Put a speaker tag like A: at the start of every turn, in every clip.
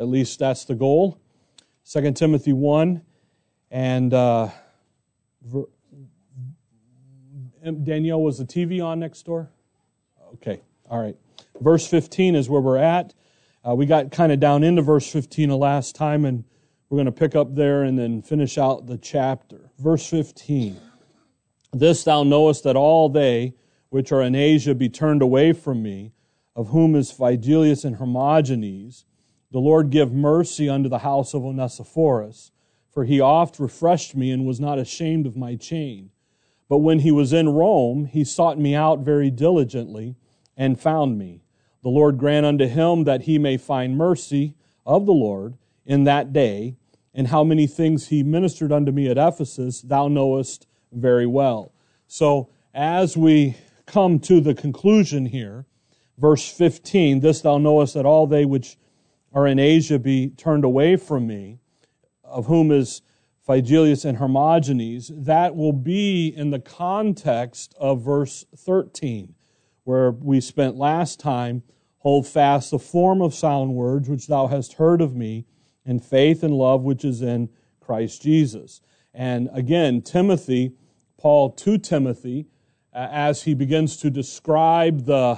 A: At least that's the goal. 2 Timothy 1. And Danielle, was the TV on next door? Okay, all right. Verse 15 is where we're at. We got kind of down into verse 15 the last time, and we're going to pick up there and then finish out the chapter. Verse 15. This thou knowest, that all they which are in Asia be turned away from me, of whom is Phygellus and Hermogenes. The Lord give mercy unto the house of Onesiphorus, for he oft refreshed me and was not ashamed of my chain. But when he was in Rome, he sought me out very diligently and found me. The Lord grant unto him that he may find mercy of the Lord in that day, and how many things he ministered unto me at Ephesus, thou knowest very well. So as we come to the conclusion here, verse 15, this thou knowest, that all they which are in Asia be turned away from me, of whom is Phygellus and Hermogenes, that will be in the context of verse 13, where we spent last time, hold fast the form of sound words which thou hast heard of me, in faith and love which is in Christ Jesus. And again, Timothy, Paul to Timothy, as he begins to describe the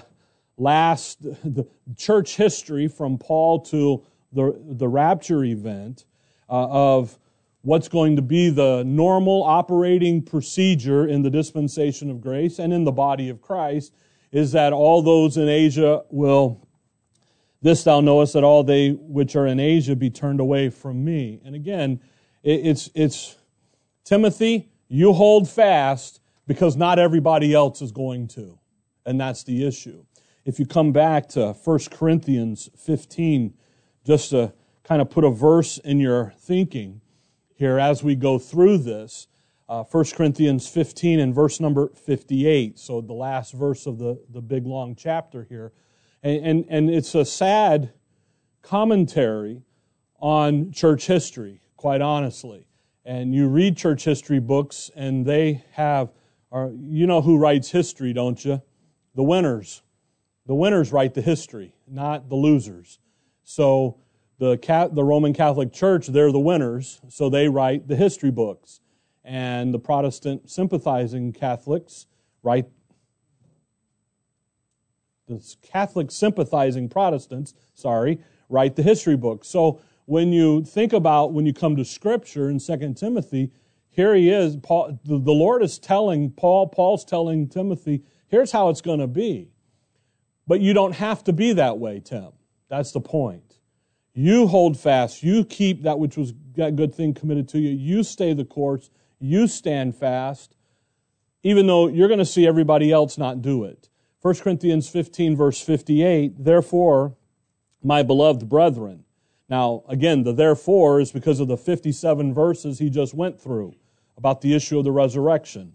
A: church history from Paul to the rapture event of what's going to be the normal operating procedure in the dispensation of grace and in the body of Christ, is that all those in Asia will, this thou knowest, that all they which are in Asia be turned away from me. And again, it's Timothy, you hold fast, because not everybody else is going to. And that's the issue. If you come back to 1 Corinthians 15, just to kind of put a verse in your thinking here as we go through this, 1 Corinthians 15 and verse number 58, so the last verse of the big long chapter here. And it's a sad commentary on church history, quite honestly. And you read church history books, and they have, you know who writes history, don't you? The winners. The winners write the history, not the losers. So the Roman Catholic Church, they're the winners, so they write the history books. And the Protestant sympathizing Catholics write, the Catholic sympathizing Protestants, write the history books. So when you think about, when you come to Scripture in 2 Timothy, here he is, Paul, the Lord is telling Paul's telling Timothy, here's how it's going to be. But you don't have to be that way, Tim. That's the point. You hold fast. You keep that which was that good thing committed to you. You stay the course. You stand fast, even though you're going to see everybody else not do it. 1 Corinthians 15, verse 58, therefore, my beloved brethren. Now, again, the therefore is because of the 57 verses he just went through about the issue of the resurrection.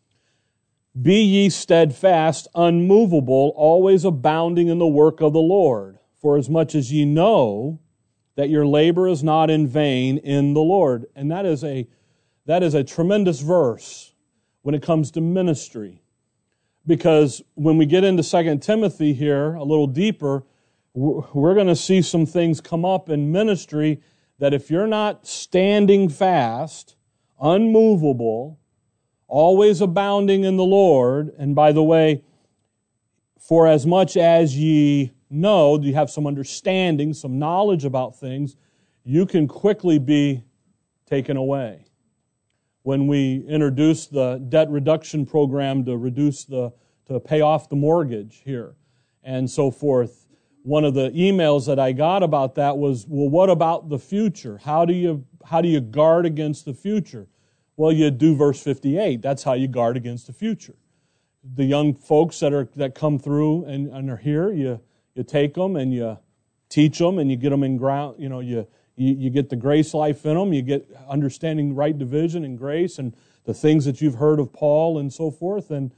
A: Be ye steadfast, unmovable, always abounding in the work of the Lord, for as much as ye know that your labor is not in vain in the Lord. And that is a tremendous verse when it comes to ministry. Because when we get into 2 Timothy here a little deeper, we're going to see some things come up in ministry that if you're not standing fast, unmovable, always abounding in the Lord, and by the way, for as much as ye know, you have some understanding, some knowledge about things, you can quickly be taken away. When we introduced the debt reduction program to pay off the mortgage here and so forth, one of the emails that I got about that was, well, what about the future? How do you guard against the future? Well, you do verse 58. That's how you guard against the future. The young folks that come through and are here, you take them and you teach them and you get them in ground. You get the grace life in them. You get understanding right division and grace and the things that you've heard of Paul and so forth, and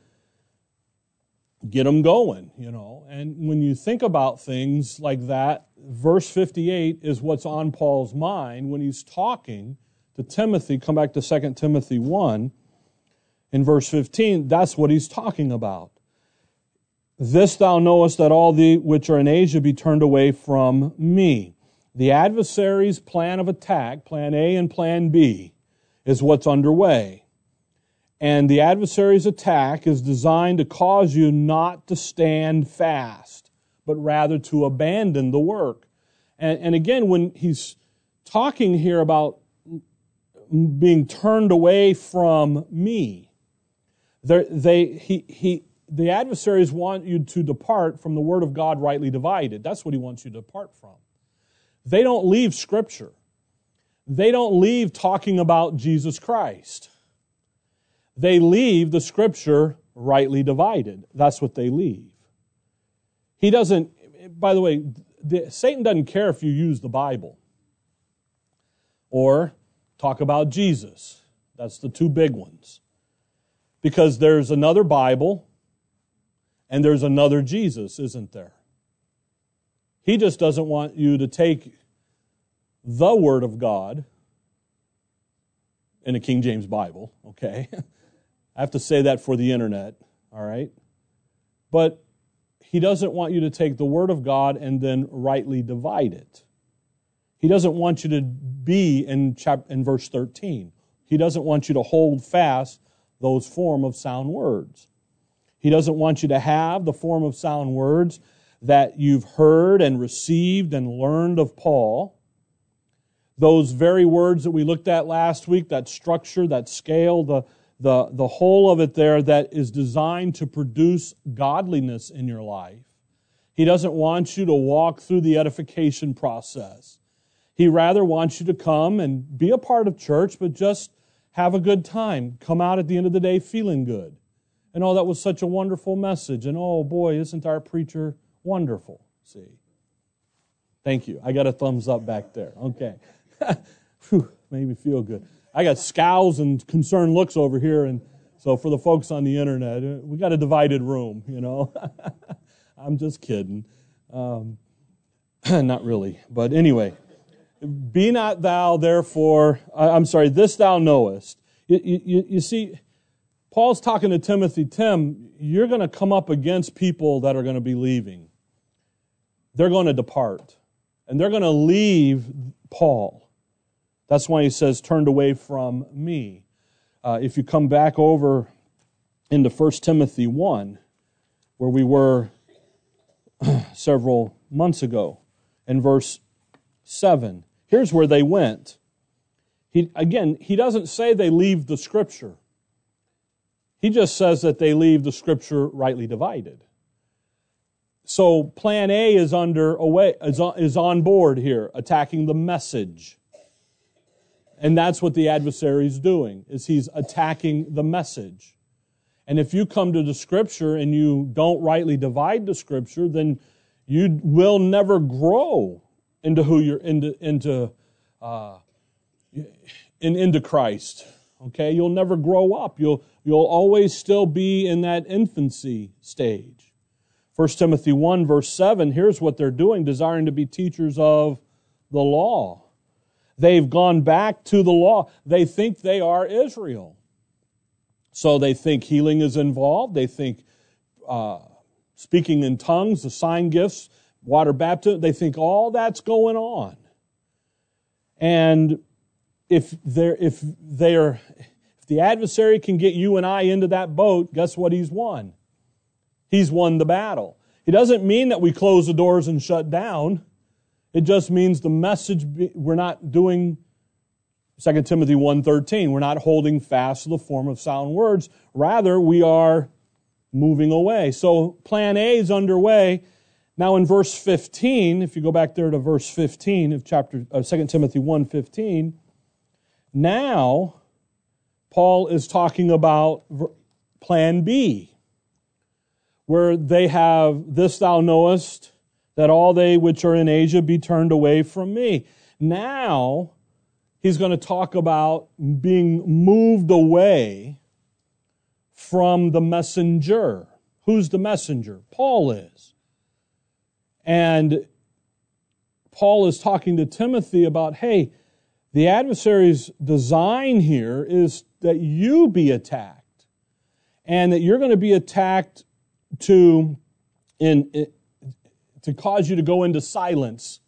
A: get them going. And when you think about things like that, verse 58 is what's on Paul's mind when he's talking to Timothy. Come back to 2 Timothy 1. In verse 15, that's what he's talking about. This thou knowest, that all the which are in Asia be turned away from me. The adversary's plan of attack, plan A and plan B, is what's underway. And the adversary's attack is designed to cause you not to stand fast, but rather to abandon the work. And again, when he's talking here about being turned away from me, the adversaries want you to depart from the Word of God rightly divided. That's what he wants you to depart from. They don't leave Scripture. They don't leave talking about Jesus Christ. They leave the Scripture rightly divided. That's what they leave. He doesn't, by the way, Satan doesn't care if you use the Bible or talk about Jesus. That's the two big ones. Because there's another Bible and there's another Jesus, isn't there? He just doesn't want you to take the Word of God in a King James Bible, okay? I have to say that for the internet, all right? But he doesn't want you to take the Word of God and then rightly divide it. He doesn't want you to be in verse 13. He doesn't want you to hold fast those form of sound words. He doesn't want you to have the form of sound words that you've heard and received and learned of Paul. Those very words that we looked at last week, that structure, that scale, the whole of it there that is designed to produce godliness in your life. He doesn't want you to walk through the edification process. He rather wants you to come and be a part of church, but just have a good time. Come out at the end of the day feeling good. And oh, that was such a wonderful message. And oh boy, isn't our preacher wonderful? See? Thank you. I got a thumbs up back there. Okay. Whew, made me feel good. I got scowls and concerned looks over here, and so for the folks on the internet, we got a divided room, you know. I'm just kidding. Not really. But anyway, be not thou therefore, this thou knowest. You see, Paul's talking to Timothy. Tim, you're going to come up against people that are going to be leaving. They're going to depart. And they're going to leave Paul. That's why he says, turned away from me. If you come back over into 1 Timothy 1, where we were several months ago, in verse 7, here's where they went. He doesn't say they leave the Scripture. He just says that they leave the Scripture rightly divided. So plan A is on board here, attacking the message. And that's what the adversary is doing, is he's attacking the message. And if you come to the Scripture and you don't rightly divide the Scripture, then you will never grow into who you're into Christ. Okay, you'll never grow up. You'll always still be in that infancy stage. 1 Timothy 1, verse 7, here's what they're doing, desiring to be teachers of the law. They've gone back to the law. They think they are Israel. So they think healing is involved. They think speaking in tongues, the sign gifts, water baptism, they think all that's going on. And if the adversary can get you and I into that boat, guess what he's won? He's won the battle. It doesn't mean that we close the doors and shut down. It just means the message, we're not doing 2 Timothy 1:13. We're not holding fast to the form of sound words. Rather, we are moving away. So plan A is underway. Now in verse 15, if you go back there to verse 15 of 2 Timothy 1:15, now Paul is talking about plan B, where they have, this thou knowest, that all they which are in Asia be turned away from me. Now, he's going to talk about being moved away from the messenger. Who's the messenger? Paul is. And Paul is talking to Timothy about, hey, the adversary's design here is that you be attacked. And that you're going to be attacked to cause you to go into silence,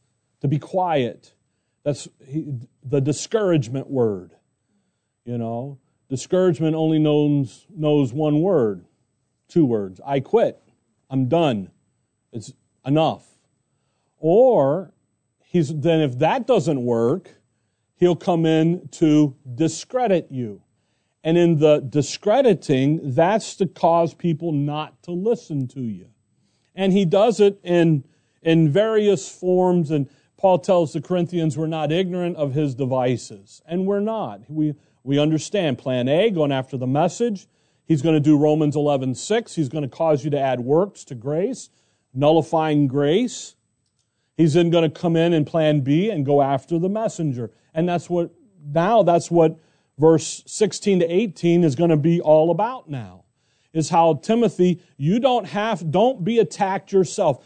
A: to be quiet. That's the discouragement word. Discouragement only knows one word, two words. I quit. I'm done. It's enough. Or then if that doesn't work, he'll come in to discredit you. And in the discrediting, that's to cause people not to listen to you. And he does it in various forms. And Paul tells the Corinthians we're not ignorant of his devices. And we're not. We understand plan A, going after the message. He's going to do Romans 11:6. He's going to cause you to add works to grace, nullifying grace. He's then going to come in plan B and go after the messenger. And that's what verse 16 to 18 is going to be all about now. Is how, Timothy, don't be attacked yourself.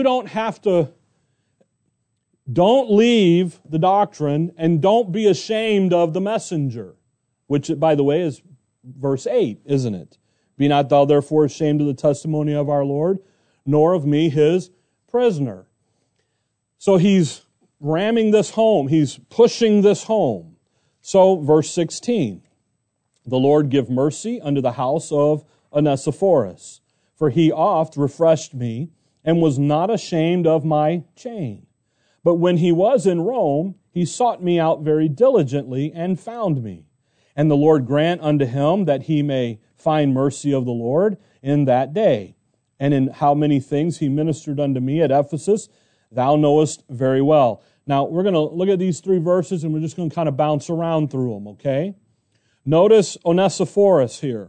A: Don't leave the doctrine, and don't be ashamed of the messenger, which, by the way, is verse 8, isn't it? Be not thou therefore ashamed of the testimony of our Lord, nor of me his prisoner. So he's ramming this home. He's pushing this home. So, verse 16, the Lord give mercy unto the house of Onesiphorus, for he oft refreshed me, and was not ashamed of my chain. But when he was in Rome, he sought me out very diligently, and found me. And the Lord grant unto him that he may find mercy of the Lord in that day. And in how many things he ministered unto me at Ephesus, thou knowest very well. Now, we're going to look at these three verses, and we're just going to kind of bounce around through them, okay? Notice Onesiphorus here.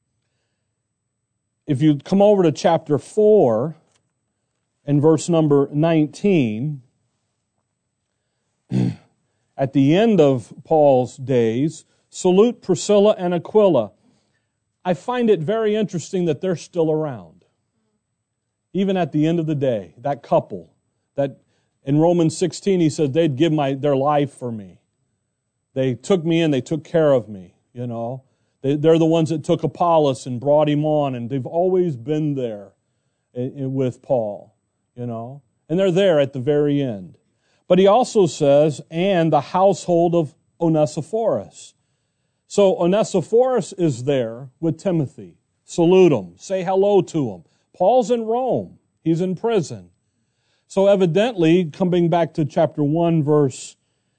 A: If you come over to chapter 4 and verse number 19, at the end of Paul's days, salute Priscilla and Aquila. I find it very interesting that they're still around. Even at the end of the day, that couple, that in Romans 16 he said they'd give their life for me. They took me in, they took care of me, They're the ones that took Apollos and brought him on, and they've always been there with Paul, And they're there at the very end. But he also says, and the household of Onesiphorus. So Onesiphorus is there with Timothy. Salute him. Say hello to him. Paul's in Rome. He's in prison. So evidently, coming back to chapter 1, verse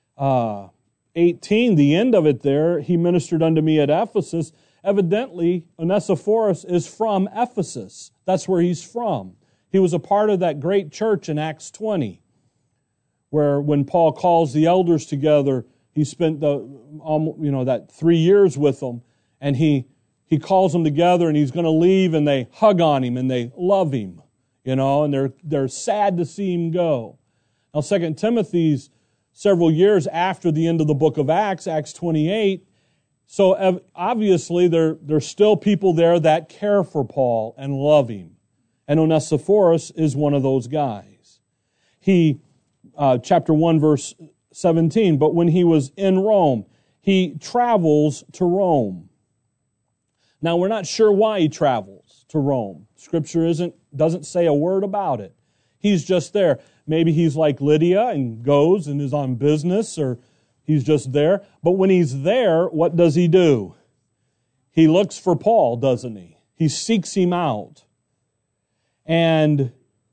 A: 18, the end of it there, he ministered unto me at Ephesus. Evidently, Onesiphorus is from Ephesus. That's where he's from. He was a part of that great church in Acts 20, where when Paul calls the elders together, he spent that 3 years with them, and he calls them together, and he's going to leave, and they hug on him, and they love him, and they're sad to see him go. Now, 2 Timothy's several years after the end of the book of Acts, Acts 28, so obviously there's still people there that care for Paul and love him. And Onesiphorus is one of those guys. Chapter 1, verse 17, but when he was in Rome, he travels to Rome. Now, we're not sure why he travels to Rome. Scripture doesn't say a word about it. He's just there. Maybe he's like Lydia and goes and is on business, or he's just there. But when he's there, what does he do? He looks for Paul, doesn't he? He seeks him out. And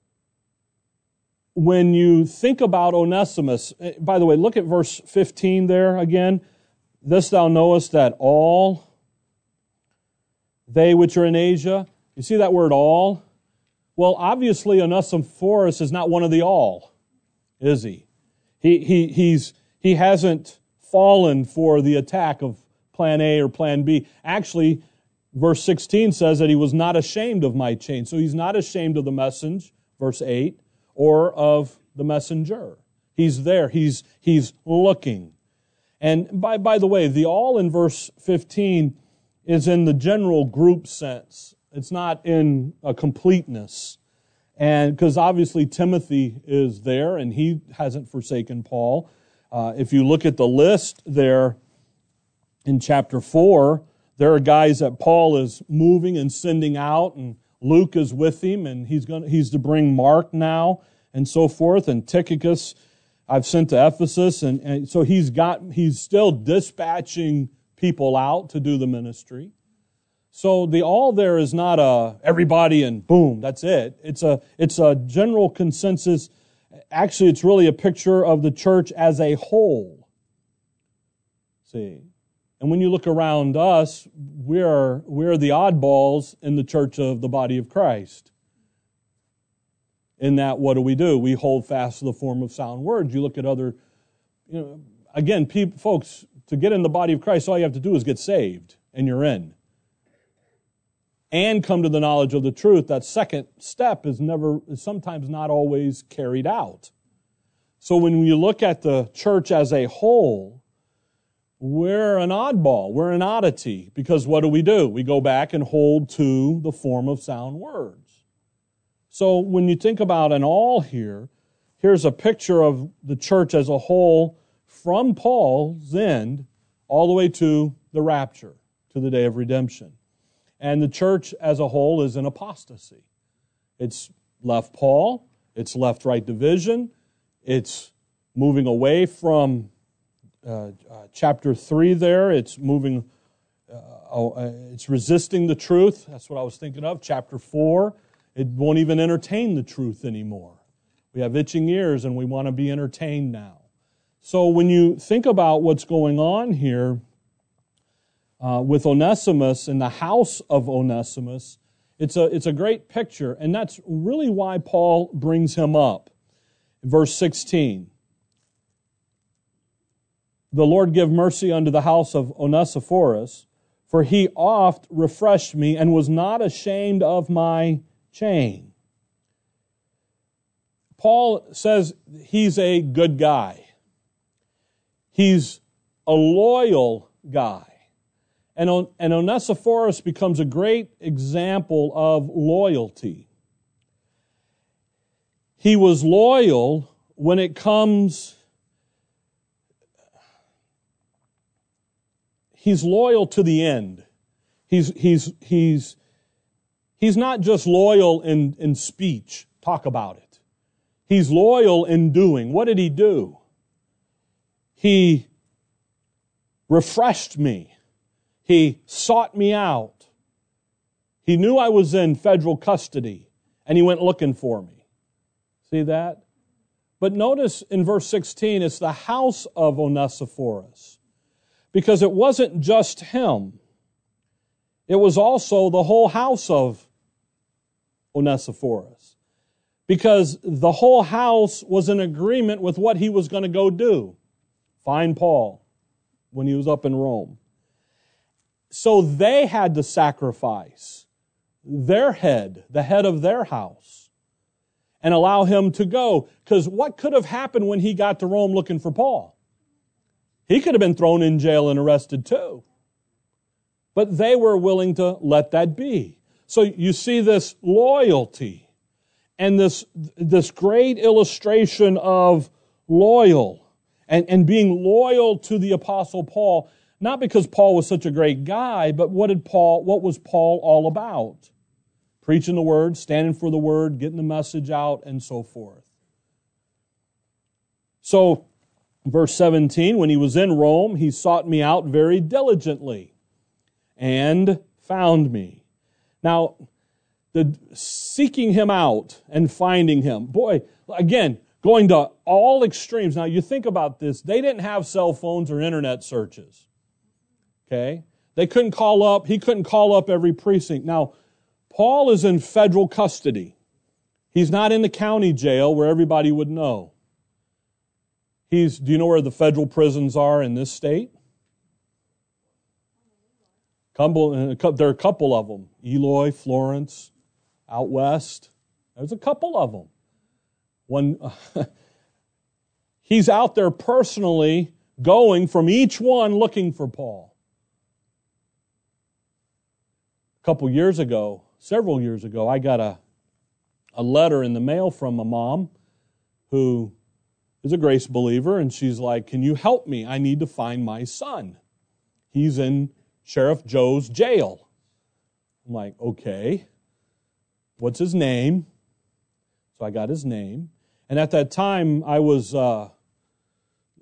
A: when you think about Onesimus, by the way, look at verse 15 there again. This thou knowest that all they which are in Asia, you see that word all? Well, obviously Onesiphorus is not one of the all, is he? He hasn't fallen for the attack of plan A or plan B. Actually, verse 16 says that he was not ashamed of my chain. So he's not ashamed of the message, verse 8, or of the messenger. He's there. He's looking. And by the way, the all in verse 15 is in the general group sense. It's not in a completeness. And because obviously Timothy is there and he hasn't forsaken Paul. If you look at the list there in chapter 4, there are guys that Paul is moving and sending out, and Luke is with him, and he's to bring Mark now, and so forth, and Tychicus I've sent to Ephesus, and so he's still dispatching people out to do the ministry. So the all there is not everybody and boom, that's it. It's a general consensus. Actually, it's really a picture of the church as a whole. See? And when you look around us, we're the oddballs in the church of the body of Christ. In that, what do? We hold fast to the form of sound words. You look at other, again, folks, to get in the body of Christ, all you have to do is get saved, and you're in. And come to the knowledge of the truth. That second step is sometimes not always carried out. So when you look at the church as a whole, we're an oddball, we're an oddity, because what do? We go back and hold to the form of sound words. So when you think about an all here, here's a picture of the church as a whole from Paul's end all the way to the rapture, to the day of redemption. And the church as a whole is in apostasy. It's left Paul, it's left right division, it's moving away from chapter 3 there, it's moving, it's resisting the truth. That's what I was thinking of. Chapter 4, it won't even entertain the truth anymore. We have itching ears and we want to be entertained now. So when you think about what's going on here, with Onesimus in the house of Onesimus, it's a great picture, and that's really why Paul brings him up. Verse 16, the Lord give mercy unto the house of Onesiphorus, for he oft refreshed me and was not ashamed of my chain. Paul says he's a good guy. He's a loyal guy. And Onesiphorus becomes a great example of loyalty. He was loyal when it comes... He's loyal to the end. He's not just loyal in speech. Talk about it. He's loyal in doing. What did he do? He refreshed me. He sought me out. He knew I was in federal custody, and he went looking for me. See that? But notice in verse 16, it's the house of Onesiphorus. Because it wasn't just him. It was also the whole house of Onesiphorus. Because the whole house was in agreement with what he was going to go do. Find Paul when he was up in Rome. So they had to sacrifice their head, the head of their house, and allow him to go. Because what could have happened when he got to Rome looking for Paul? He could have been thrown in jail and arrested too. But they were willing to let that be. So you see this loyalty and this great illustration of loyal and being loyal to the Apostle Paul, not because Paul was such a great guy, but what was Paul all about? Preaching the Word, standing for the Word, getting the message out, and so forth. So, verse 17, when he was in Rome, he sought me out very diligently and found me. Now, the seeking him out and finding him, boy, again, going to all extremes. Now, you think about this. They didn't have cell phones or internet searches. Okay? He couldn't call up every precinct. Now, Paul is in federal custody. He's not in the county jail where everybody would know. Do you know where the federal prisons are in this state? There are a couple of them. Eloy, Florence, out west. There's a couple of them. He's out there personally going from each one looking for Paul. Several years ago, I got a letter in the mail from a mom who is a grace believer, and she's like, "Can you help me? I need to find my son. He's in Sheriff Joe's jail." I'm like, "Okay. What's his name?" So I got his name. And at that time, I was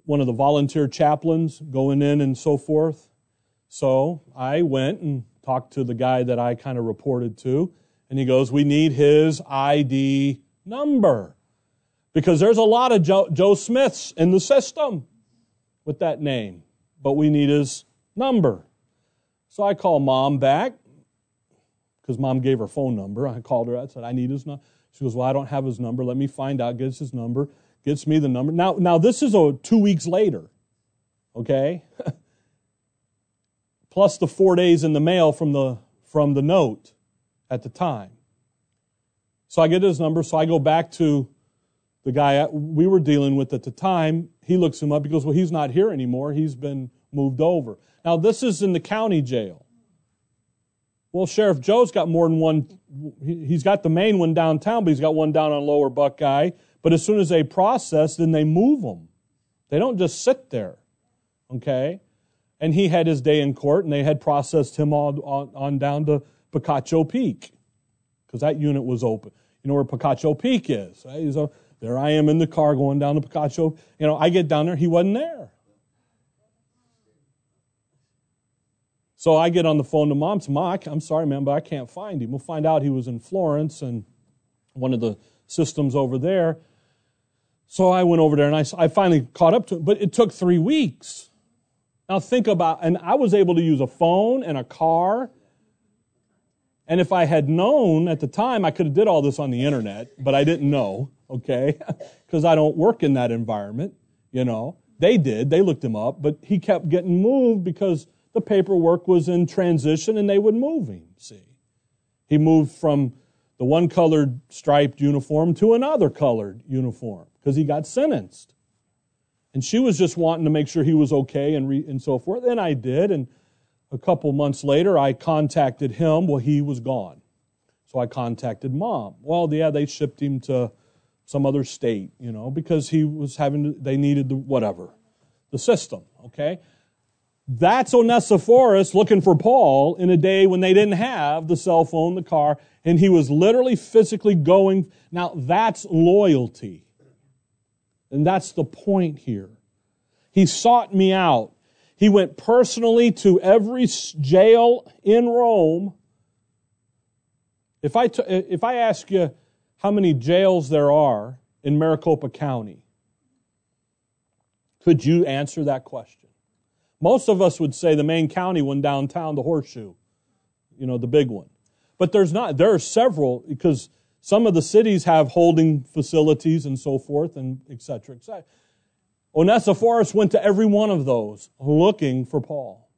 A: one of the volunteer chaplains going in and so forth. So I went and talked to the guy that I kind of reported to, and he goes, we need his ID number. Because there's a lot of Joe Smiths in the system with that name, but we need his number. So I call Mom back, because Mom gave her phone number. I called her, I said, I need his number. She goes, well, I don't have his number. Let me find out. Gets his number, gets me the number. Now this is 2 weeks later, okay? Plus the 4 days in the mail from the note at the time. So I get his number, so I go back to the guy we were dealing with at the time. He looks him up. He goes, well, he's not here anymore. He's been moved over. Now, this is in the county jail. Well, Sheriff Joe's got more than one. He's got the main one downtown, but he's got one down on Lower Buckeye. But as soon as they process, then they move them. They don't just sit there, okay? And he had his day in court, and they had processed him on down to Picacho Peak, because that unit was open. You know where Picacho Peak is, right? So there I am in the car going down to Picacho. I get down there, he wasn't there. So I get on the phone to Mom. So, Mom, I'm sorry, man, but I can't find him. We'll find out he was in Florence and one of the systems over there. So I went over there, and I finally caught up to him. But it took 3 weeks. Now think about, and I was able to use a phone and a car. And if I had known at the time, I could have did all this on the internet, but I didn't know, okay? Because I don't work in that environment, They did. They looked him up, but he kept getting moved because the paperwork was in transition, and they would move him, see. He moved from the one colored striped uniform to another colored uniform because he got sentenced. And she was just wanting to make sure he was okay and so forth. And I did, and a couple months later, I contacted him. Well, he was gone. So I contacted Mom. Well, yeah, they shipped him to some other state, because he was they needed the system, okay? That's Onesiphorus looking for Paul in a day when they didn't have the cell phone, the car, and he was literally physically going. Now, that's loyalty. And that's the point here. He sought me out. He went personally to every jail in Rome. If I ask you how many jails there are in Maricopa County, could you answer that question? Most of us would say the main county one downtown, the Horseshoe, the big one. But there's not. There are several, because some of the cities have holding facilities and so forth, and et cetera, et cetera. Onesiphorus went to every one of those looking for Paul.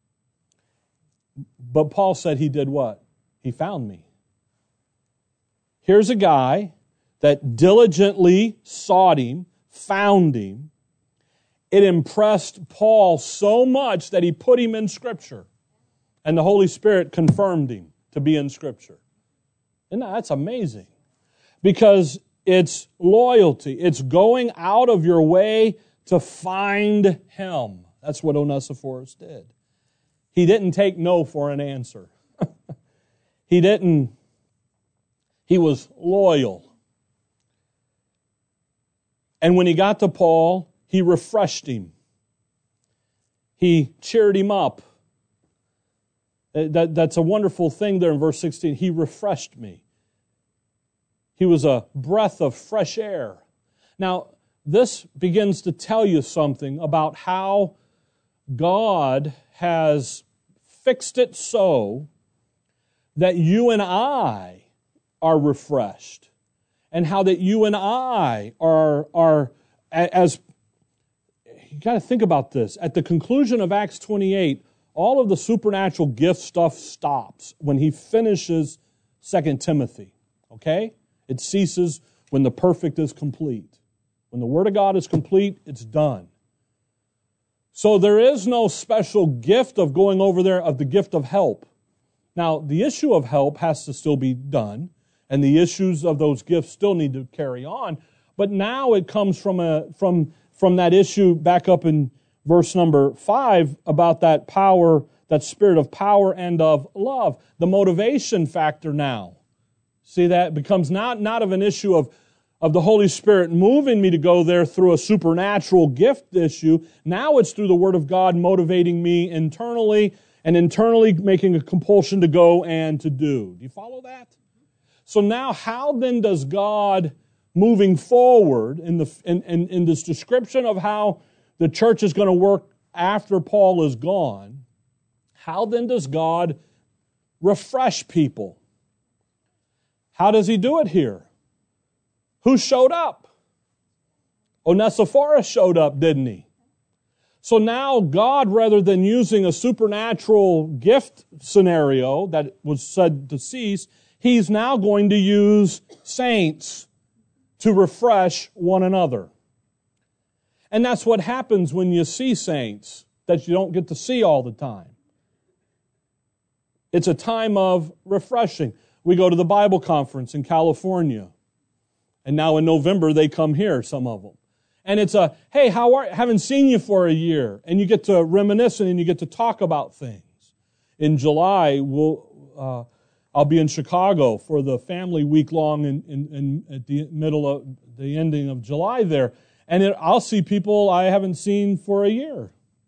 A: But Paul said he did what? He found me. Here's a guy that diligently sought him, found him. It impressed Paul so much that he put him in Scripture. And the Holy Spirit confirmed him to be in Scripture. And that's amazing. Because it's loyalty. It's going out of your way to find him. That's what Onesiphorus did. He didn't take no for an answer. He was loyal. And when he got to Paul, he refreshed him. He cheered him up. That's a wonderful thing there in verse 16. He refreshed me. He was a breath of fresh air. Now, this begins to tell you something about how God has fixed it so that you and I are refreshed, and how that you and I are as you got to think about this. At the conclusion of Acts 28, all of the supernatural gift stuff stops when he finishes 2 Timothy. Okay? It ceases when the perfect is complete. When the Word of God is complete, it's done. So there is no special gift of going over there of the gift of help. Now, the issue of help has to still be done, and the issues of those gifts still need to carry on. But now it comes from that issue back up in verse number 5 about that power, that spirit of power and of love. The motivation factor now. See, that becomes not of an issue of of the Holy Spirit moving me to go there through a supernatural gift issue. Now it's through the Word of God motivating me internally and internally making a compulsion to go and to do. Do you follow that? So now how then does God, moving forward in this description of how the church is going to work after Paul is gone, how then does God refresh people? How does he do it here? Who showed up? Onesiphorus showed up, didn't he? So now God, rather than using a supernatural gift scenario that was said to cease, he's now going to use saints to refresh one another. And that's what happens when you see saints that you don't get to see all the time. It's a time of refreshing. We go to the Bible conference in California. And now in November, they come here, some of them. And it's a, hey, haven't seen you for a year. And you get to reminisce and you get to talk about things. In July, I'll be in Chicago for the family week-long at the ending of July there. And I'll see people I haven't seen for a year.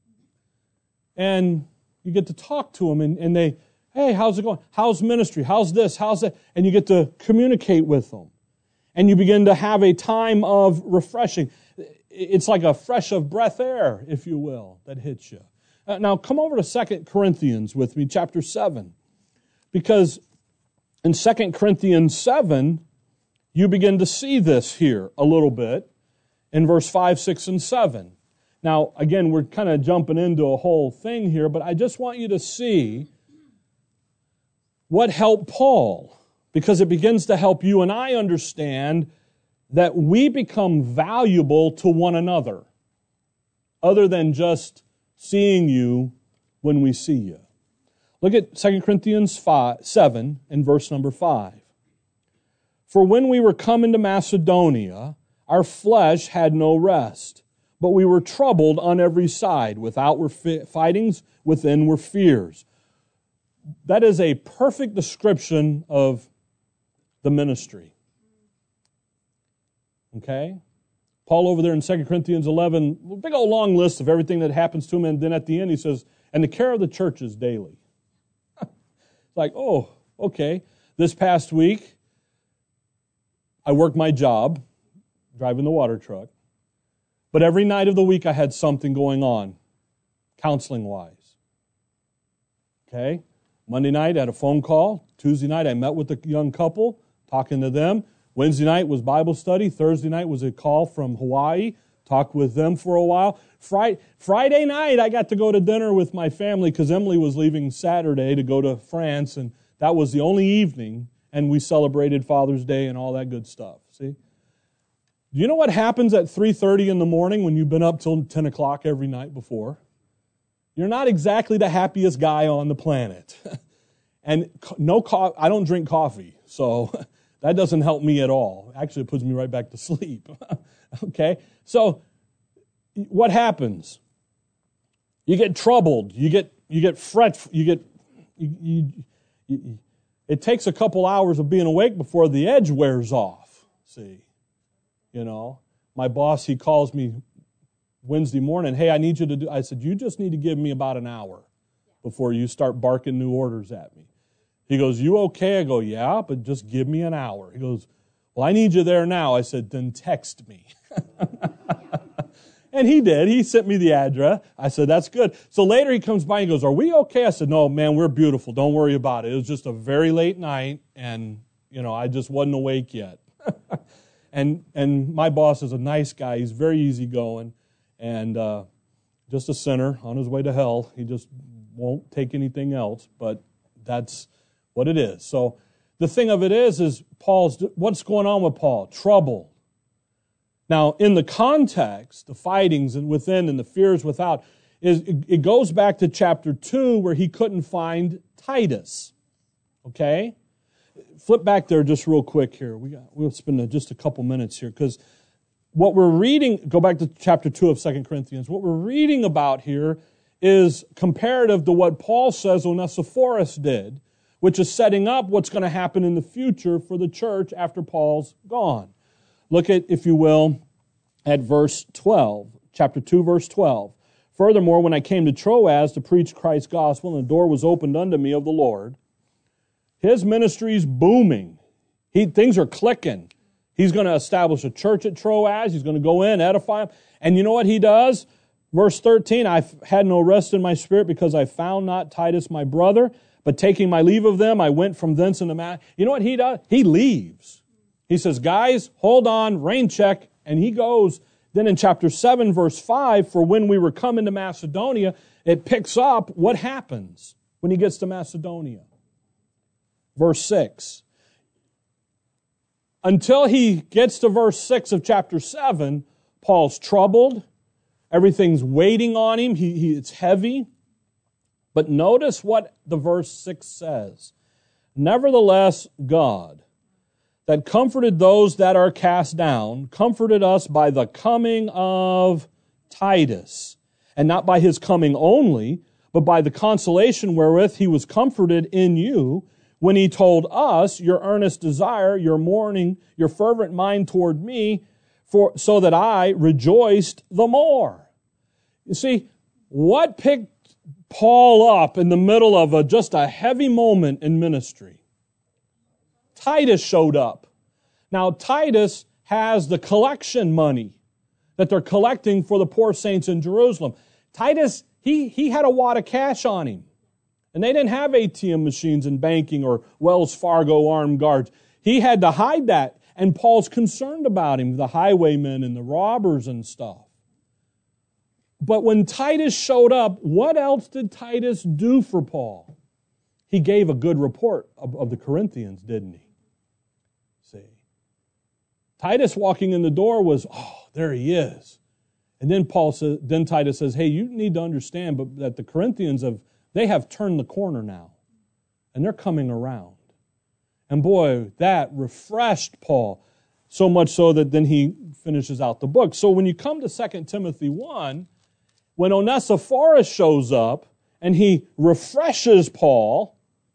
A: And you get to talk to them and they, hey, how's it going? How's ministry? How's this? How's that? And you get to communicate with them. And you begin to have a time of refreshing. It's like a fresh of breath air, if you will, that hits you. Now, come over to 2 Corinthians with me, chapter 7. Because in 2 Corinthians 7, you begin to see this here a little bit in verse 5, 6, and 7. Now, again, we're kind of jumping into a whole thing here, but I just want you to see what helped Paul. Because it begins to help you and I understand that we become valuable to one another, other than just seeing you when we see you. Look at 2 Corinthians 7 and verse number 5. For when we were come into Macedonia, our flesh had no rest, but we were troubled on every side. Without were fightings, within were fears. That is a perfect description of the ministry. Okay? Paul over there in 2 Corinthians 11, big old long list of everything that happens to him, and then at the end he says, and the care of the church is daily. It's like, oh, okay. This past week, I worked my job, driving the water truck, but every night of the week I had something going on, counseling-wise. Okay? Monday night I had a phone call. Tuesday night I met with a young couple, talking to them. Wednesday night was Bible study. Thursday night was a call from Hawaii. Talked with them for a while. Friday night, I got to go to dinner with my family because Emily was leaving Saturday to go to France, and that was the only evening, and we celebrated Father's Day and all that good stuff. See? Do you know what happens at 3:30 in the morning when you've been up till 10 o'clock every night before? You're not exactly the happiest guy on the planet. And I don't drink coffee, so that doesn't help me at all. Actually, it puts me right back to sleep. Okay? So what happens? You get troubled. You get fretful. It takes a couple hours of being awake before the edge wears off. See? You know, my boss, he calls me Wednesday morning, hey, I need you to do, I said, you just need to give me about an hour before you start barking new orders at me. He goes, you okay? I go, yeah, but just give me an hour. He goes, well, I need you there now. I said, then text me. And he did. He sent me the address. I said, that's good. So later he comes by and goes, are we okay? I said, no, man, we're beautiful. Don't worry about it. It was just a very late night, and, I just wasn't awake yet. And my boss is a nice guy. He's very easygoing and just a sinner on his way to hell. He just won't take anything else, but that's what it is. So the thing of it is what's going on with Paul? Trouble. Now, in the context, the fightings and within and the fears without, it goes back to chapter 2 where he couldn't find Titus. Okay? Flip back there just real quick here. We'll spend just a couple minutes here because what we're reading, go back to chapter 2 of 2 Corinthians, what we're reading about here is comparative to what Paul says Onesiphorus did, which is setting up what's going to happen in the future for the church after Paul's gone. Look at, if you will, at verse 12, chapter 2, verse 12. Furthermore, when I came to Troas to preach Christ's gospel, and the door was opened unto me of the Lord, his ministry's booming. Things are clicking. He's going to establish a church at Troas. He's going to go in, edify them. And you know what he does? Verse 13, I had no rest in my spirit because I found not Titus my brother, but taking my leave of them, I went from thence into Macedonia. You know what he does? He leaves. He says, guys, hold on, rain check, and he goes. Then in chapter 7, verse 5, for when we were coming to Macedonia, it picks up what happens when he gets to Macedonia. Verse 6. Until he gets to verse 6 of chapter 7, Paul's troubled. Everything's waiting on him. It's heavy. But notice what the verse 6 says. Nevertheless, God, that comforted those that are cast down, comforted us by the coming of Titus, and not by his coming only, but by the consolation wherewith he was comforted in you, when he told us your earnest desire, your mourning, your fervent mind toward me, so that I rejoiced the more. You see, what picked Paul up in the middle of just a heavy moment in ministry? Titus showed up. Now, Titus has the collection money that they're collecting for the poor saints in Jerusalem. Titus, he had a wad of cash on him. And they didn't have ATM machines in banking or Wells Fargo armed guards. He had to hide that. And Paul's concerned about him, the highwaymen and the robbers and stuff. But when Titus showed up, what else did Titus do for Paul? He gave a good report of the Corinthians, didn't he? See. Titus walking in the door was, there he is. And then Titus says, hey, you need to understand that the Corinthians they have turned the corner now. And they're coming around. And boy, that refreshed Paul. So much so that then he finishes out the book. So when you come to 2 Timothy 1, when Onesiphorus shows up and he refreshes Paul,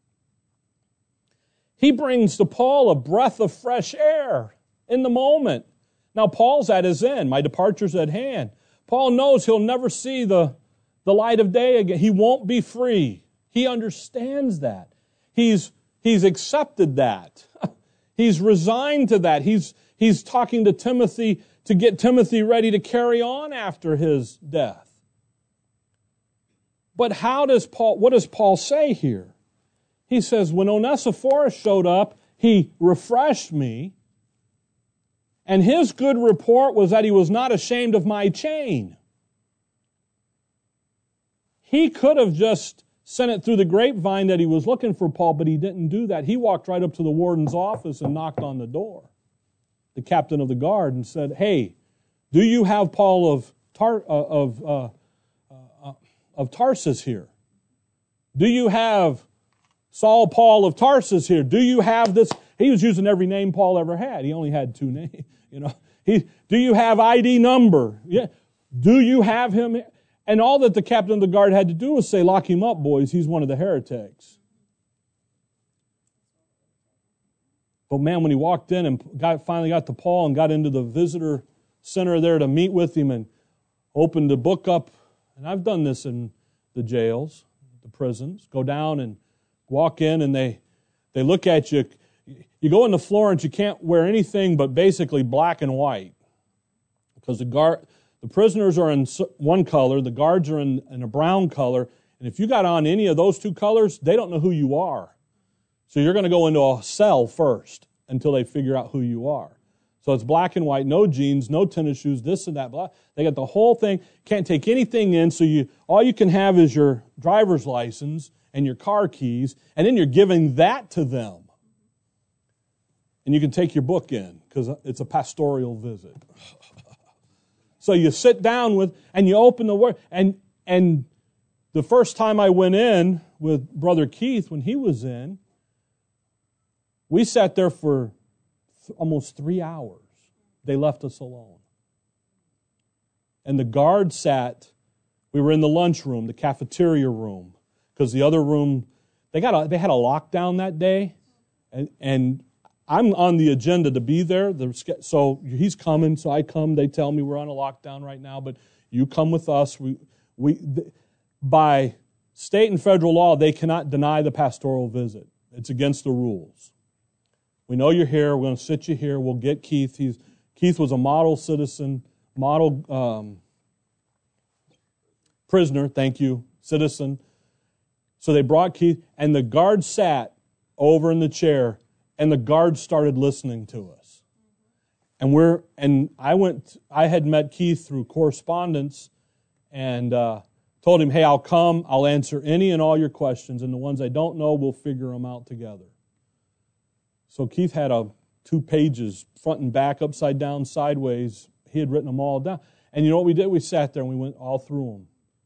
A: he brings to Paul a breath of fresh air in the moment. Now Paul's at his end. My departure's at hand. Paul knows he'll never see the light of day again. He won't be free. He understands that. He's accepted that. He's resigned to that. He's talking to Timothy to get Timothy ready to carry on after his death. But what does Paul say here? He says, when Onesiphorus showed up, he refreshed me, and his good report was that he was not ashamed of my chain. He could have just sent it through the grapevine that he was looking for Paul, but he didn't do that. He walked right up to the warden's office and knocked on the door, the captain of the guard, and said, hey, do you have Paul of Tarsus here? Do you have Saul Paul of Tarsus here? Do you have this? He was using every name Paul ever had. He only had 2 names. Do you have ID number? Yeah. Do you have him? And all that the captain of the guard had to do was say, lock him up, boys. He's one of the heretics. But man, when he walked in and finally got to Paul and got into the visitor center there to meet with him and opened the book up, and I've done this in the jails, the prisons, go down and walk in and they look at you. You go into Florence, you can't wear anything but basically black and white because the prisoners are in one color, the guards are in a brown color, and if you got on any of those 2 colors, they don't know who you are. So you're going to go into a cell first until they figure out who you are. So it's black and white, no jeans, no tennis shoes, this and that, blah. They got the whole thing, can't take anything in, so all you can have is your driver's license and your car keys, and then you're giving that to them. And you can take your book in, because it's a pastoral visit. So you sit down and you open the Word. And the first time I went in with Brother Keith, when he was in, we sat there for almost 3 hours. They left us alone. And the guard we were in the lunchroom, the cafeteria room, because the other room, they had a lockdown that day. And I'm on the agenda to be there. So he's coming, so I come. They tell me we're on a lockdown right now, but you come with us. By state and federal law, they cannot deny the pastoral visit. It's against the rules. We know you're here. We're going to sit you here. We'll get Keith. Keith was a model citizen, model prisoner, thank you, citizen. So they brought Keith, and the guard sat over in the chair, and the guard started listening to us. And I had met Keith through correspondence, and told him, hey, I'll come, I'll answer any and all your questions, and the ones I don't know, we'll figure them out together. So Keith had 2 pages, front and back, upside down, sideways. He had written them all down. And you know what we did? We sat there and we went all through them.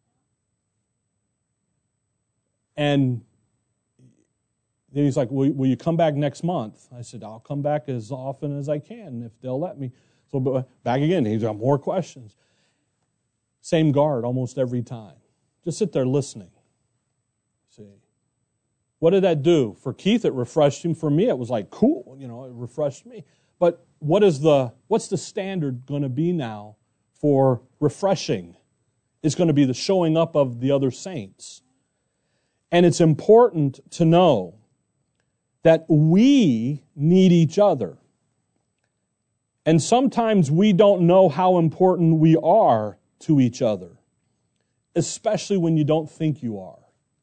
A: And then he's like, will you come back next month? I said, I'll come back as often as I can if they'll let me. So back again, he's got more questions. Same guard almost every time. Just sit there listening. See. What did that do? For Keith, it refreshed him. For me, it was like, cool, it refreshed me. But what's the standard going to be now for refreshing? It's going to be the showing up of the other saints. And it's important to know that we need each other. And sometimes we don't know how important we are to each other, especially when you don't think you are.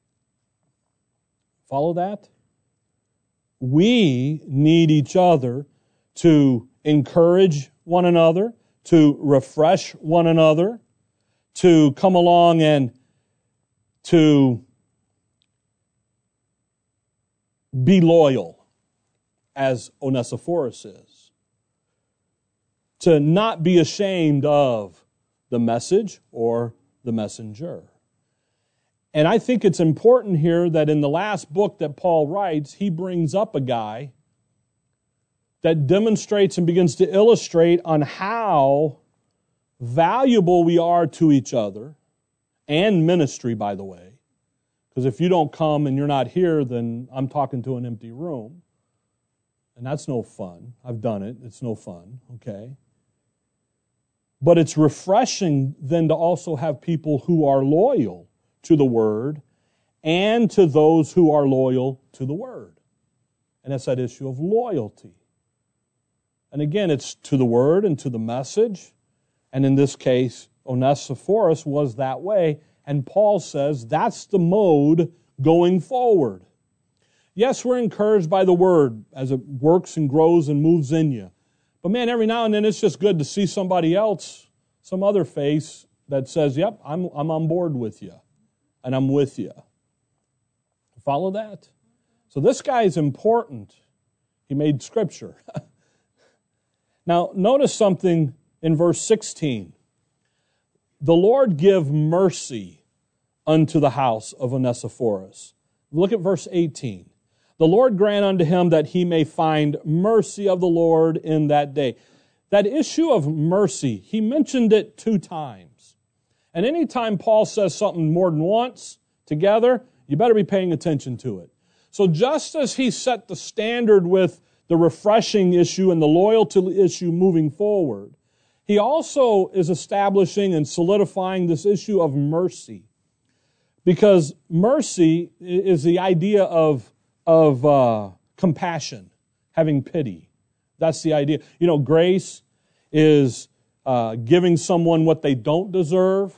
A: Follow that? We need each other to encourage one another, to refresh one another, to come along and to be loyal, as Onesiphorus is. To not be ashamed of the message or the messenger. And I think it's important here that in the last book that Paul writes, he brings up a guy that demonstrates and begins to illustrate on how valuable we are to each other, and ministry, by the way. Because if you don't come and you're not here, then I'm talking to an empty room. And that's no fun. I've done it. It's no fun, okay? But it's refreshing then to also have people who are loyal to the Word and to those who are loyal to the Word. And that's that issue of loyalty. And again, it's to the Word and to the message. And in this case, Onesiphorus was that way. And Paul says that's the mode going forward. Yes, we're encouraged by the Word as it works and grows and moves in you. But man, every now and then it's just good to see somebody else, some other face that says, yep, I'm on board with you. And I'm with you. Follow that? So this guy is important. He made Scripture. Now, notice something in verse 16. The Lord give mercy unto the house of Onesiphorus. Look at verse 18. The Lord grant unto him that he may find mercy of the Lord in that day. That issue of mercy, he mentioned it 2 times. And anytime Paul says something more than once together, you better be paying attention to it. So just as he set the standard with the refreshing issue and the loyalty issue moving forward, he also is establishing and solidifying this issue of mercy. Because mercy is the idea of compassion, having pity. That's the idea. Grace is giving someone what they don't deserve.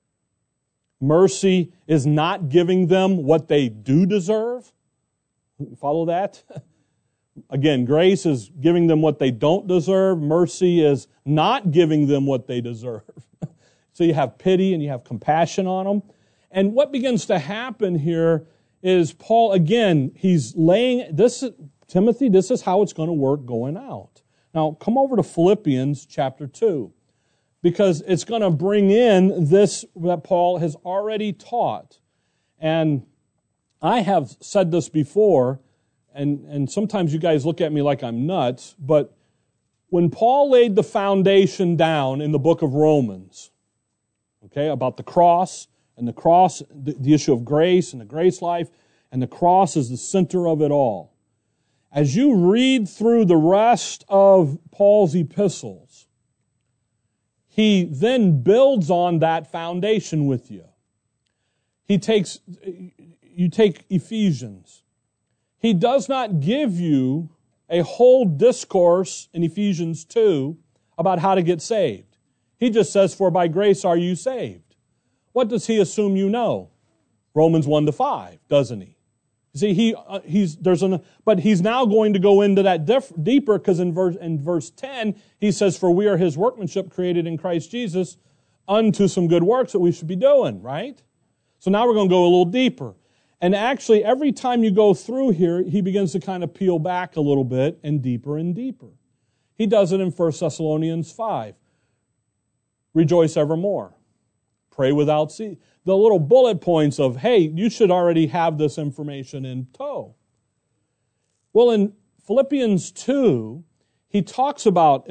A: Mercy is not giving them what they do deserve. Follow that? Again, grace is giving them what they don't deserve. Mercy is not giving them what they deserve. So you have pity and you have compassion on them. And what begins to happen here is Paul, again, he's laying this, Timothy, this is how it's going to work going out. Now, come over to Philippians chapter 2, because it's going to bring in this that Paul has already taught. And I have said this before, and sometimes you guys look at me like I'm nuts, but when Paul laid the foundation down in the book of Romans, okay, about the cross, and the cross, the issue of grace and the grace life, and the cross is the center of it all. as you read through the rest of Paul's epistles, he then builds on that foundation with you. You take Ephesians. He does not give you a whole discourse in Ephesians 2 about how to get saved. He just says, for by grace are you saved. What does he assume you know? Romans 1-5, doesn't he? See, but he's now going to go into that deeper, because in verse 10, he says, for we are his workmanship created in Christ Jesus unto some good works that we should be doing, right? So now we're going to go a little deeper. And actually, every time you go through here, he begins to kind of peel back a little bit and deeper and deeper. He does it in 1 Thessalonians 5. Rejoice evermore. Pray without ceasing. The little bullet points of, hey, you should already have this information in tow. Well, in Philippians 2, he talks about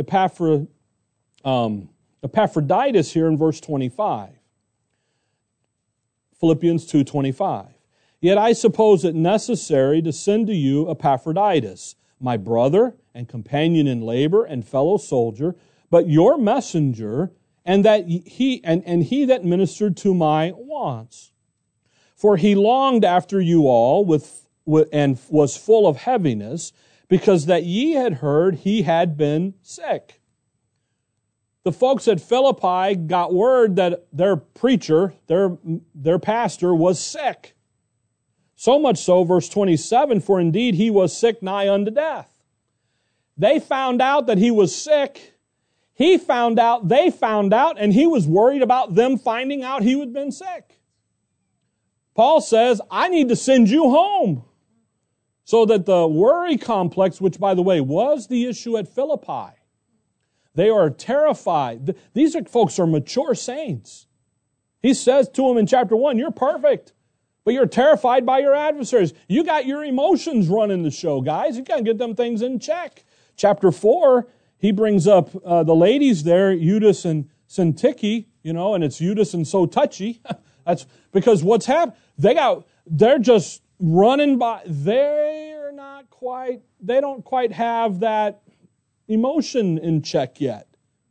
A: Epaphroditus here in verse 25. Philippians 2:25. Yet I suppose it necessary to send to you Epaphroditus, my brother and companion in labor and fellow soldier, but your messenger, and he that ministered to my wants. For he longed after you all and was full of heaviness, because that ye had heard he had been sick. The folks at Philippi got word that their preacher, their pastor, was sick. So much so, verse 27, for indeed he was sick nigh unto death. They found out that he was sick. He found out, they found out, and he was worried about them finding out he had been sick. Paul says, I need to send you home. So that the worry complex, which by the way was the issue at Philippi, they are terrified. These folks are mature saints. He says to them in chapter 1, you're perfect, but you're terrified by your adversaries. You got your emotions running the show, guys. You got to get them things in check. Chapter 4, he brings up the ladies there, Euodice and Syntyche, and it's Euodice and so touchy. That's because what's happened, they're just running by, they don't quite have that emotion in check yet.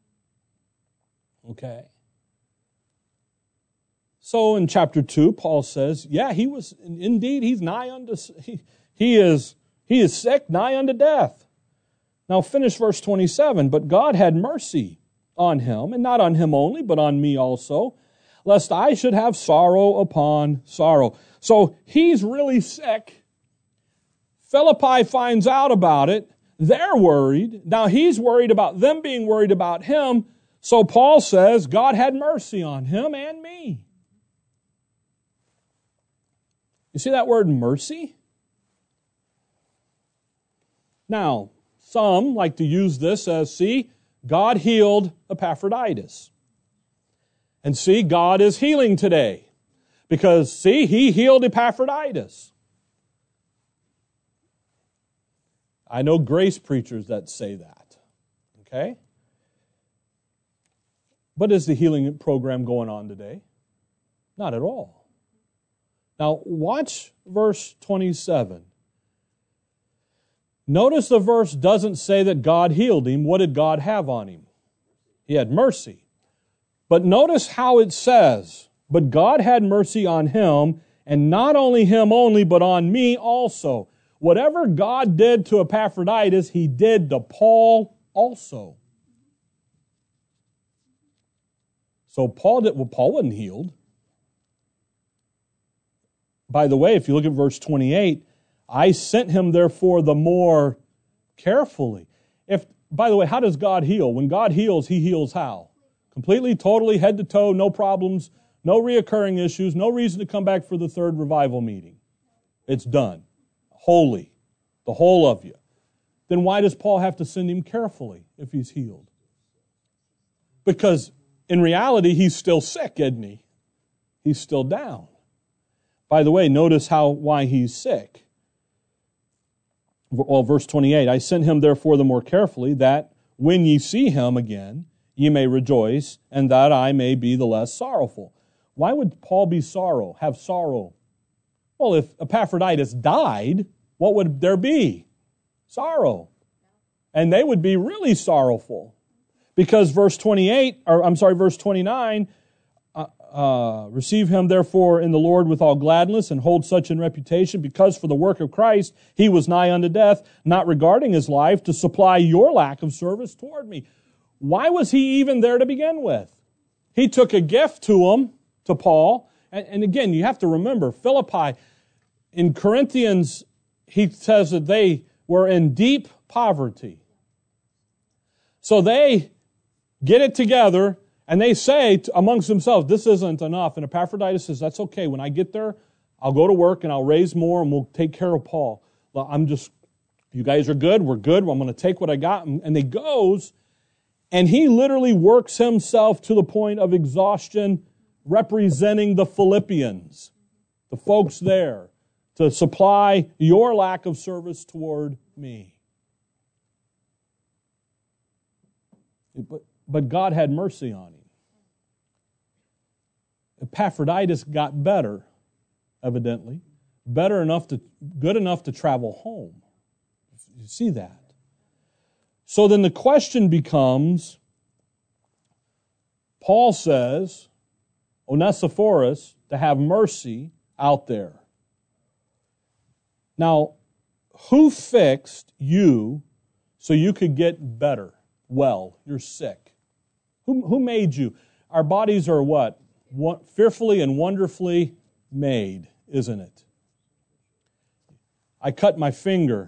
A: Okay. So in chapter 2, Paul says, yeah, he's nigh unto, he is sick, nigh unto death. Now finish verse 27. But God had mercy on him, and not on him only, but on me also, lest I should have sorrow upon sorrow. So he's really sick. Philippi finds out about it. They're worried. Now he's worried about them being worried about him. So Paul says, God had mercy on him and me. You see that word mercy? Now, some like to use this as, see, God healed Epaphroditus. And see, God is healing today. Because, see, he healed Epaphroditus. I know grace preachers that say that. Okay? But is the healing program going on today? Not at all. Now, watch verse 27. Notice the verse doesn't say that God healed him. What did God have on him? He had mercy. But notice how it says, but God had mercy on him, and not only him only, but on me also. Whatever God did to Epaphroditus, he did to Paul also. So Paul wasn't healed. By the way, if you look at verse 28, I sent him therefore the more carefully. By the way, how does God heal? When God heals, he heals how? Completely, totally, head to toe, no problems, no reoccurring issues, no reason to come back for the third revival meeting. It's done. Wholly. The whole of you. Then why does Paul have to send him carefully if he's healed? Because in reality, he's still sick, isn't he? He's still down. By the way, notice why he's sick. Well, verse 28, I sent him therefore the more carefully, that when ye see him again, ye may rejoice, and that I may be the less sorrowful. Why would Paul have sorrow? Well, if Epaphroditus died, what would there be? Sorrow. And they would be really sorrowful. Because verse 29, receive him therefore in the Lord with all gladness, and hold such in reputation, because for the work of Christ he was nigh unto death, not regarding his life, to supply your lack of service toward me. Why was he even there to begin with? He took a gift to Paul, and again, you have to remember, Philippi, in Corinthians, he says that they were in deep poverty. So they get it together, and they say amongst themselves, this isn't enough. And Epaphroditus says, that's okay. When I get there, I'll go to work and I'll raise more and we'll take care of Paul. You guys are good, we're good, I'm going to take what I got. And he goes, and he literally works himself to the point of exhaustion, representing the Philippians, the folks there, to supply your lack of service toward me. But God had mercy on him. Epaphroditus got better, evidently. Good enough to travel home. You see that? So then the question becomes, Paul says, Onesiphorus, to have mercy out there. Now, who fixed you so you could get better? Well, you're sick. Who made you? Our bodies are what? Fearfully and wonderfully made, isn't it? I cut my finger.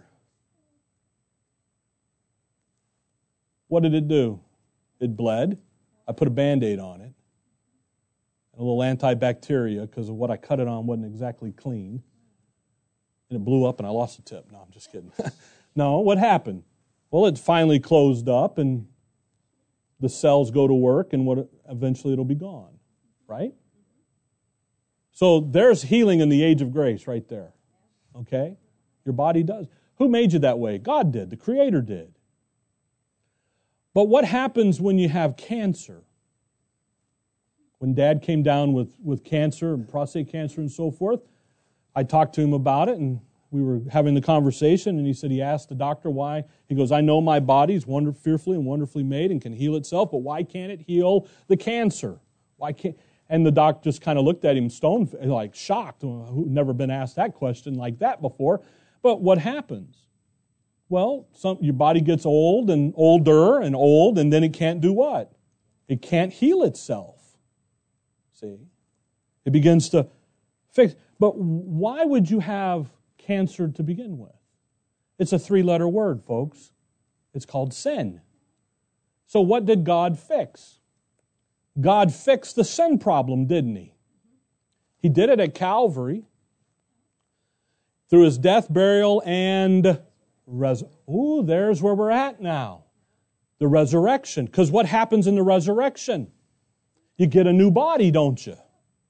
A: What did it do? It bled. I put a Band-Aid on it. A little antibacteria, because of what I cut it on wasn't exactly clean. And it blew up and I lost a tip. No, I'm just kidding. No, what happened? Well, it finally closed up and the cells go to work and eventually it'll be gone, right? So there's healing in the age of grace right there, okay? Your body does. Who made you that way? God did. The Creator did. But what happens when you have cancer? When Dad came down with cancer and prostate cancer and so forth, I talked to him about it and we were having the conversation, and he said he asked the doctor why. He goes, I know my body's fearfully and wonderfully made and can heal itself, but why can't it heal the cancer? Why can't? And the doctor just kind of looked at him stone, like shocked. Who'd never been asked that question like that before. But what happens? Well, your body gets old and older and old, and then it can't do what? It can't heal itself. See? It begins to fix. But why would you have cancer to begin with? It's a 3-letter word, folks. It's called sin. So what did God fix? God fixed the sin problem, didn't He? He did it at Calvary through His death, burial, and there's where we're at now. The resurrection. Because what happens in the resurrection? You get a new body, don't you?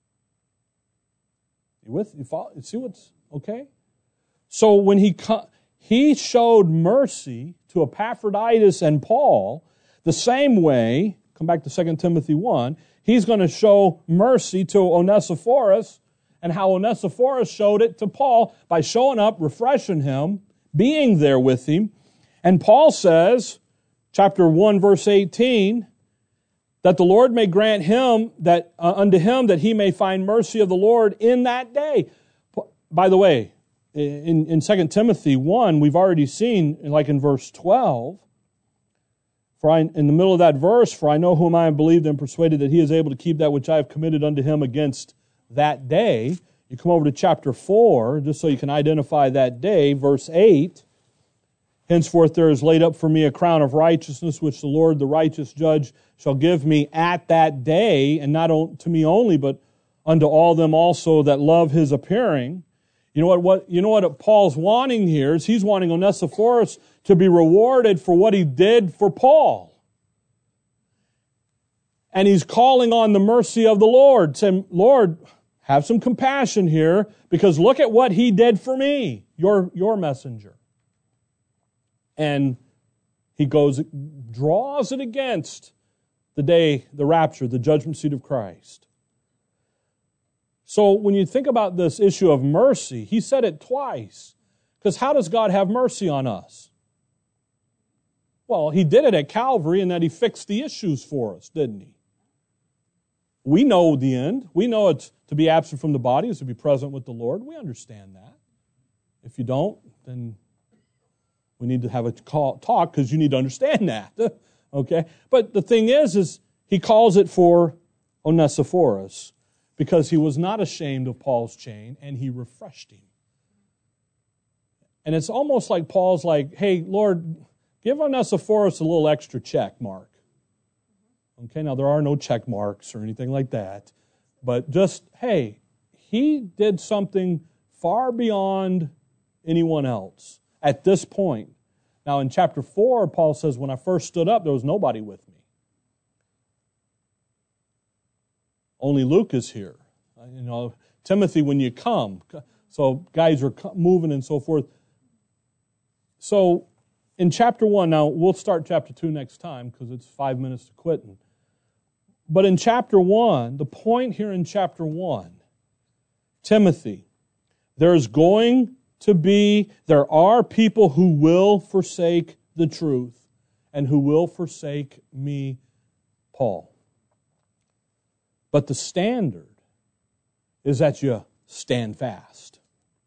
A: You follow? You see what's okay? So when he showed mercy to Epaphroditus and Paul, the same way, come back to 2 Timothy 1, he's going to show mercy to Onesiphorus, and how Onesiphorus showed it to Paul by showing up, refreshing him, being there with him. And Paul says, chapter 1, verse 18, that the Lord may grant him that unto him that he may find mercy of the Lord in that day. By the way, in 2 Timothy 1, we've already seen, like in verse 12, in the middle of that verse, for I know whom I have believed and persuaded that he is able to keep that which I have committed unto him against that day. You come over to chapter 4, just so you can identify that day, verse 8. Henceforth there is laid up for me a crown of righteousness, which the Lord, the righteous judge, shall give me at that day, and not to me only, but unto all them also that love his appearing. You know what Paul's wanting here is he's wanting Onesiphorus to be rewarded for what he did for Paul. And he's calling on the mercy of the Lord, saying, Lord, have some compassion here, because look at what he did for me, your messenger. And he draws it against the rapture, the judgment seat of Christ. So when you think about this issue of mercy, he said it twice. Because how does God have mercy on us? Well, He did it at Calvary in that He fixed the issues for us, didn't He? We know the end. We know it's to be absent from the body is to be present with the Lord. We understand that. If you don't, then we need to have a talk because you need to understand that. Okay? But the thing is He calls it for Onesiphorus because he was not ashamed of Paul's chain and he refreshed him. And it's almost like Paul's like, hey, Lord, give Onesiphorus a little extra check mark. Okay, now there are no check marks or anything like that. But just, hey, he did something far beyond anyone else at this point. Now in chapter 4, Paul says, when I first stood up, there was nobody with me. Only Luke is here. Timothy, when you come. So guys are moving and so forth. So in chapter 1, now we'll start chapter 2 next time because it's 5 minutes to quitting. But in chapter 1, the point here in chapter 1, Timothy, there are people who will forsake the truth and who will forsake me, Paul. But the standard is that you stand fast.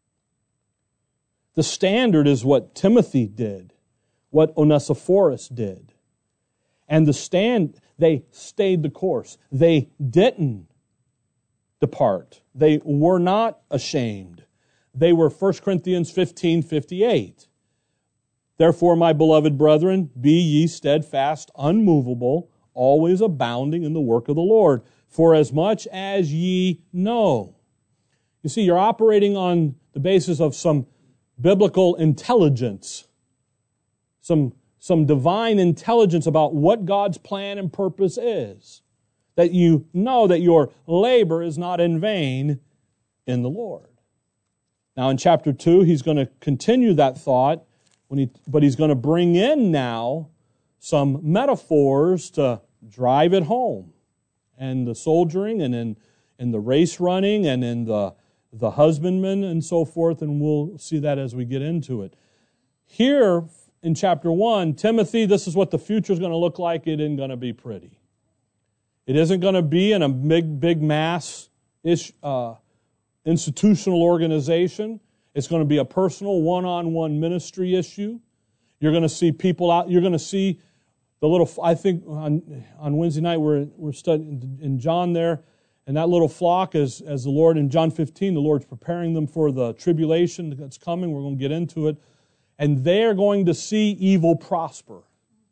A: The standard is what Timothy did, what Onesiphorus did. And they stayed the course. They didn't depart. They were not ashamed. They were 1 Corinthians 15:58. Therefore, my beloved brethren, be ye steadfast, unmovable, always abounding in the work of the Lord, for as much as ye know. You see, you're operating on the basis of some biblical intelligence, some divine intelligence about what God's plan and purpose is. That you know that your labor is not in vain in the Lord. Now in chapter 2, he's going to continue that thought, but he's going to bring in now some metaphors to drive it home. And the soldiering and in the race running and in the husbandman and so forth, and we'll see that as we get into it. Here in chapter 1, Timothy, this is what the future is going to look like. It isn't going to be pretty. It isn't going to be in a big mass institutional organization. It's going to be a personal one-on-one ministry issue. You're going to see people out. You're going to see the little. I think on Wednesday night we're studying in John there, and that little flock as the Lord in John 15, the Lord's preparing them for the tribulation that's coming. We're going to get into it, and they're going to see evil prosper.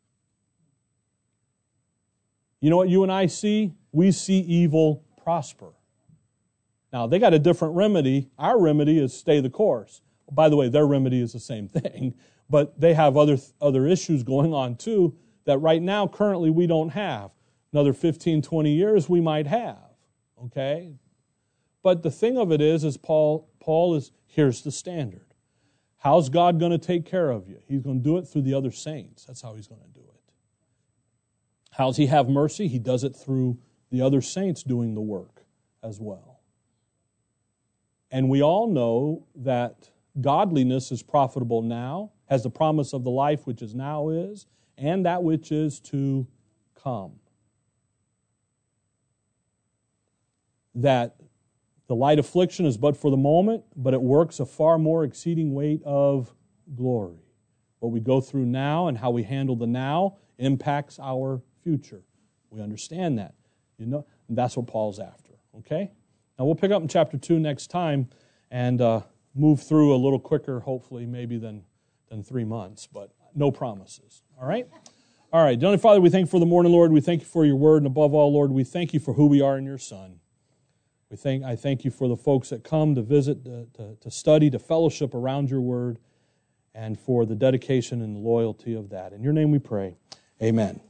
A: You know what you and I see? We see evil prosper. Now, they got a different remedy. Our remedy is stay the course. By the way, their remedy is the same thing, but they have other issues going on too that right now, currently, we don't have. Another 15, 20 years, we might have, okay? But the thing of it is Paul is, here's the standard. How's God going to take care of you? He's going to do it through the other saints. That's how He's going to do it. How's He have mercy? He does it through the other saints doing the work as well. And we all know that godliness is profitable now, has the promise of the life which is now is, and that which is to come. That the light affliction is but for the moment, but it works a far more exceeding weight of glory. What we go through now and how we handle the now impacts our future. We understand that. And that's what Paul's after. Okay? Now we'll pick up in chapter 2 next time and move through a little quicker, hopefully, maybe than 3 months, but no promises. All right? All right. Heavenly Father, we thank you for the morning, Lord. We thank you for your word, and above all, Lord, we thank you for who we are in your Son. I thank you for the folks that come to visit, to study, to fellowship around your word, and for the dedication and the loyalty of that. In your name we pray. Amen.